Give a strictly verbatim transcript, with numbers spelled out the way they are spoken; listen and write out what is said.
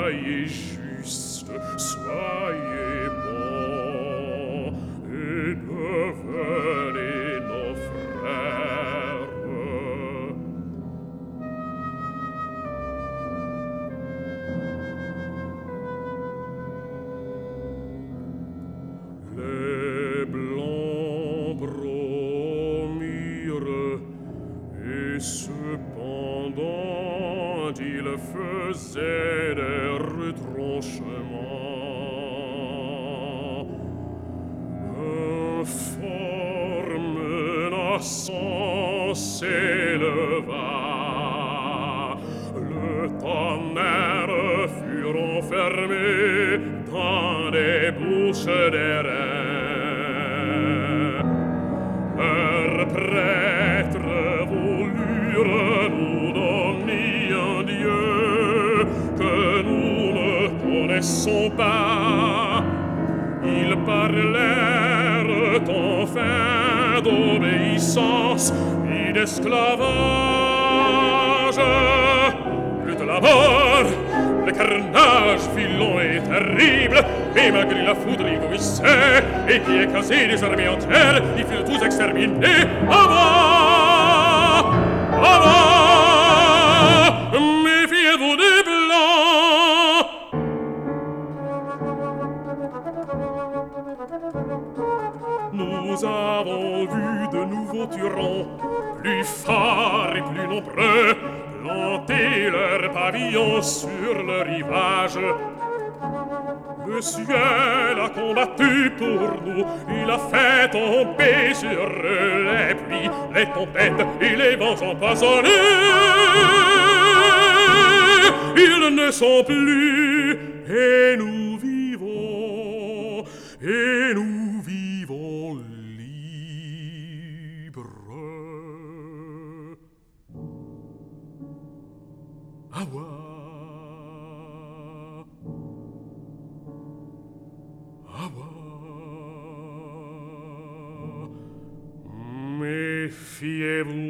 soyez juste, soyez bons, et devenez nos frères. Les blancs promirent, et cependant ils faisaient des retranchements. Un fort menaçant s'éleva, le tonnerre fut renfermé dans des bouches d'airain. Leurs prêtres voulurent nous donner un Dieu que nous ne connaissons pas. Ils parlèrent enfin d'obéissance et d'esclavage. Plus de la mort, le carnage violent et terrible, et malgré la foudre égoïssée, et qui écrasait les armées entières, ils furent tous exterminés. Avant! Avant! Méfiez-vous des Blancs! Nous avons vu de nouveaux tyrans, plus forts et plus nombreux, planter leurs pavillons sur le rivage. Le ciel a combattu pour nous, il a fait tomber sur eux les pluies, les tempêtes et les vents empoisonnés. Ils ne sont plus, et nous vivons, et nous vivons libres. Awa. Awa. Méfiez-vous